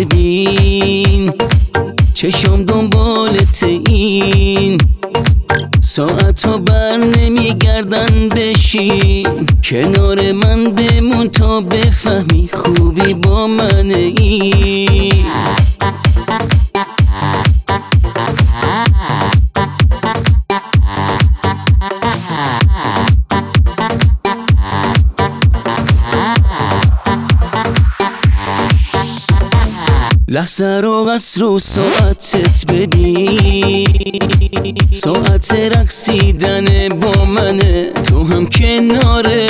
ببین چشم دنبالت این ساعتها بر نمیگردن بشین کنار من بمون تا بفهمی خوبی با من این لحظه رو عصر و ساعتت ببین ساعت رقصیدن با منه تو هم کنار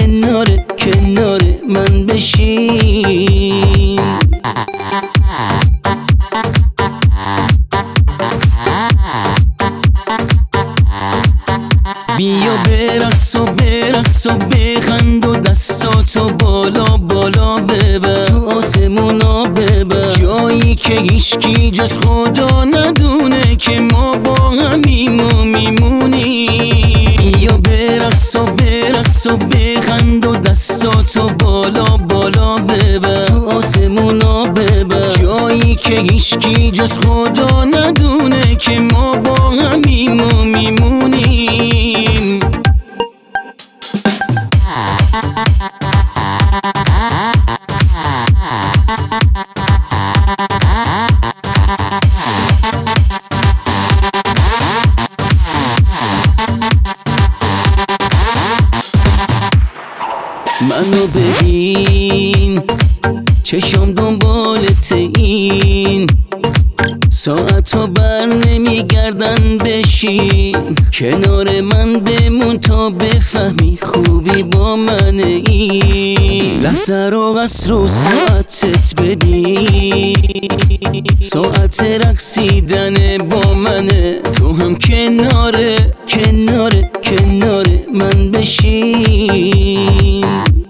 من بشین بیا برقص و بخند و دستاتو بالا ببر تو آسمونا ببر جایی که هیچکی جز خدا ندونه که ما با همیم و میمونیم بیا برقص و بخند و دستاتو بالا ببر تو آسمونا ببر جایی که هیچکی جز خدا ندونه که ما با همیم و میمونیم منو ببین چشم دنبالت این ساعتها بر نمیگردن بشین کنار من بمون تا بفهمی خوبی با من این لحظه رو عصر و ساعتت ببین ساعت رقصیدن با منه تو هم کنار من بشین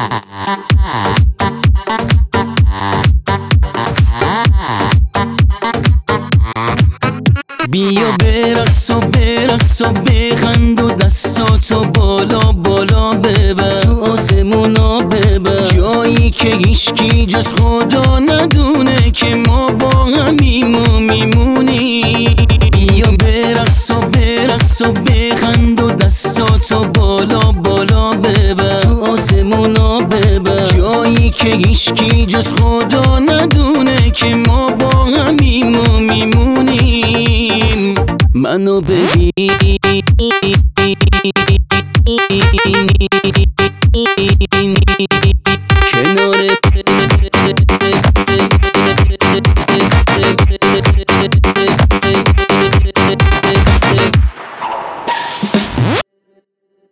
بیا برقص و بخند و دستاتو بالا ببر تو آسمونا ببر جایی که هیچکی جز خدا ندونه که ما با همیم و میمونیم بیا برقص و بخند و دستاتو بالا ببر تو آسمونا ببر جایی که هیچکی جز خدا ندونه که ما با همیم و میمونیم منو ببین